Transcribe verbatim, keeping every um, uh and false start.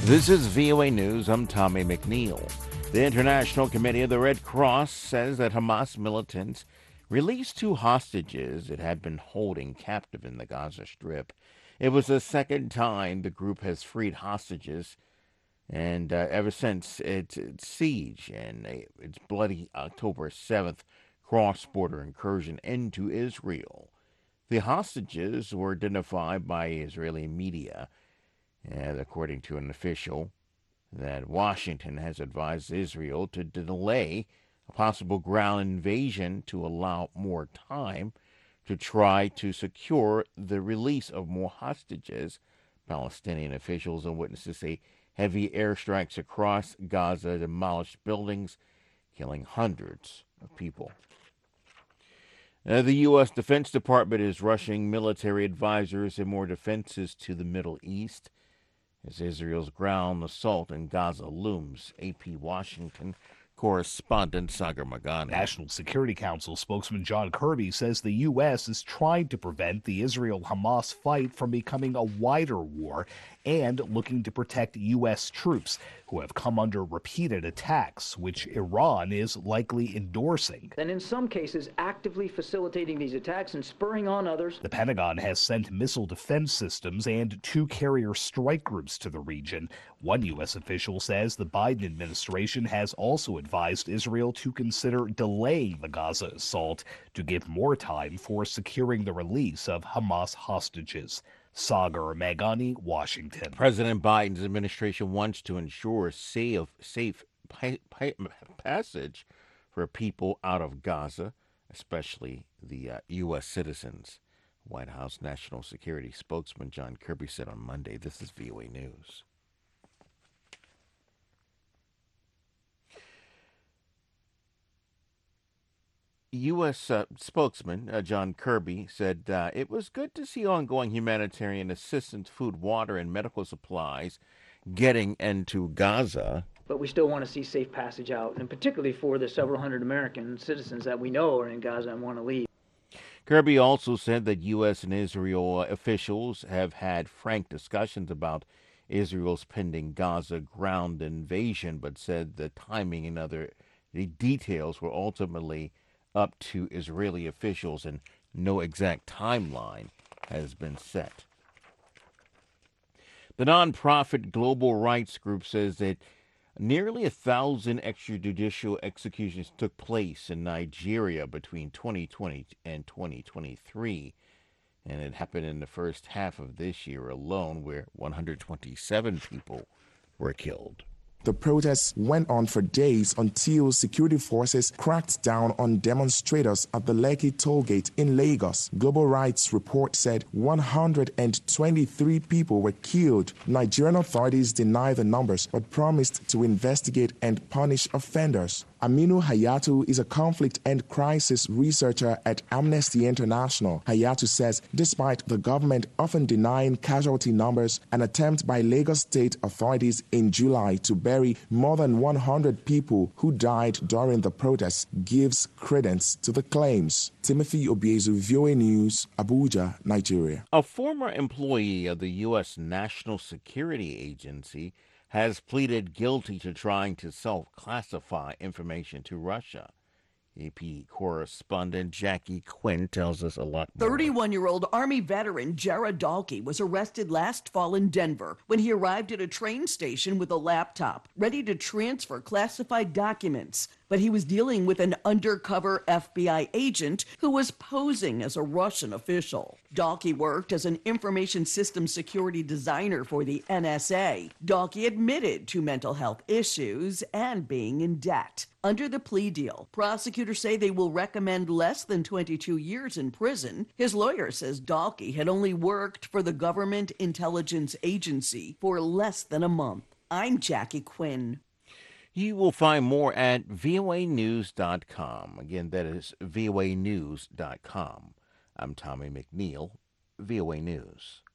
This is V O A News. I'm Tommy McNeil. The International Committee of the Red Cross says that Hamas militants released two hostages it had been holding captive in the Gaza Strip. It was the second time the group has freed hostages, and uh, ever since its, its siege and uh, its bloody October seventh cross-border incursion into Israel. The hostages were identified by Israeli media, and according to an official, that Washington has advised Israel to delay a possible ground invasion to allow more time to try to secure the release of more hostages. Palestinian officials and witnesses say heavy airstrikes across Gaza demolished buildings, killing hundreds of people. Uh, the U S. Defense Department is rushing military advisors and more defenses to the Middle East as Israel's ground assault in Gaza looms. A P Washington correspondent Sagar Magani. National Security Council spokesman John Kirby says the U S is trying to prevent the Israel-Hamas fight from becoming a wider war and looking to protect U S troops who have come under repeated attacks, which Iran is likely endorsing. And in some cases, actively facilitating these attacks and spurring on others. The Pentagon has sent missile defense systems and two carrier strike groups to the region. One U S official says the Biden administration has also advised Israel to consider delaying the Gaza assault to give more time for securing the release of Hamas hostages. Sagar Magani, Washington. President Biden's administration wants to ensure safe, safe pi- pi- passage for people out of Gaza, especially the uh, U S citizens. White House National Security spokesman John Kirby said on Monday. This is V O A News. U S Uh, spokesman uh, John Kirby said uh, it was good to see ongoing humanitarian assistance, food, water, and medical supplies getting into Gaza. But we still want to see safe passage out, and particularly for the several hundred American citizens that we know are in Gaza and want to leave. Kirby also said that U S and Israel officials have had frank discussions about Israel's pending Gaza ground invasion, but said the timing and other the details were ultimately up to Israeli officials, and no exact timeline has been set. The nonprofit Global Rights Group says that nearly a thousand extrajudicial executions took place in Nigeria between twenty twenty and twenty twenty-three, and it happened in the first half of this year alone, where one hundred twenty-seven people were killed. The protests went on for days until security forces cracked down on demonstrators at the Lekki tollgate in Lagos. Global Rights report said one hundred twenty-three people were killed. Nigerian authorities deny the numbers but promised to investigate and punish offenders. Aminu Hayatu is a conflict and crisis researcher at Amnesty International. Hayatu says despite the government often denying casualty numbers, an attempt by Lagos state authorities in July to bury more than one hundred people who died during the protests gives credence to the claims. Timothy Obiezu, V O A News, Abuja, Nigeria. A former employee of the U S. National Security Agency has pleaded guilty to trying to self-classify information to Russia. A P correspondent Jackie Quinn tells us a lot more. thirty-one-year-old Army veteran Jared Dahlke was arrested last fall in Denver when he arrived at a train station with a laptop, ready to transfer classified documents. But he was dealing with an undercover F B I agent who was posing as a Russian official. Dahlke worked as an information systems security designer for the N S A. Dahlke admitted to mental health issues and being in debt. Under the plea deal, prosecutors say they will recommend less than twenty-two years in prison. His lawyer says Dahlke had only worked for the Government Intelligence Agency for less than a month. I'm Jackie Quinn. You will find more at V O A news dot com. Again, that is V O A news dot com. I'm Tommy McNeil, V O A News.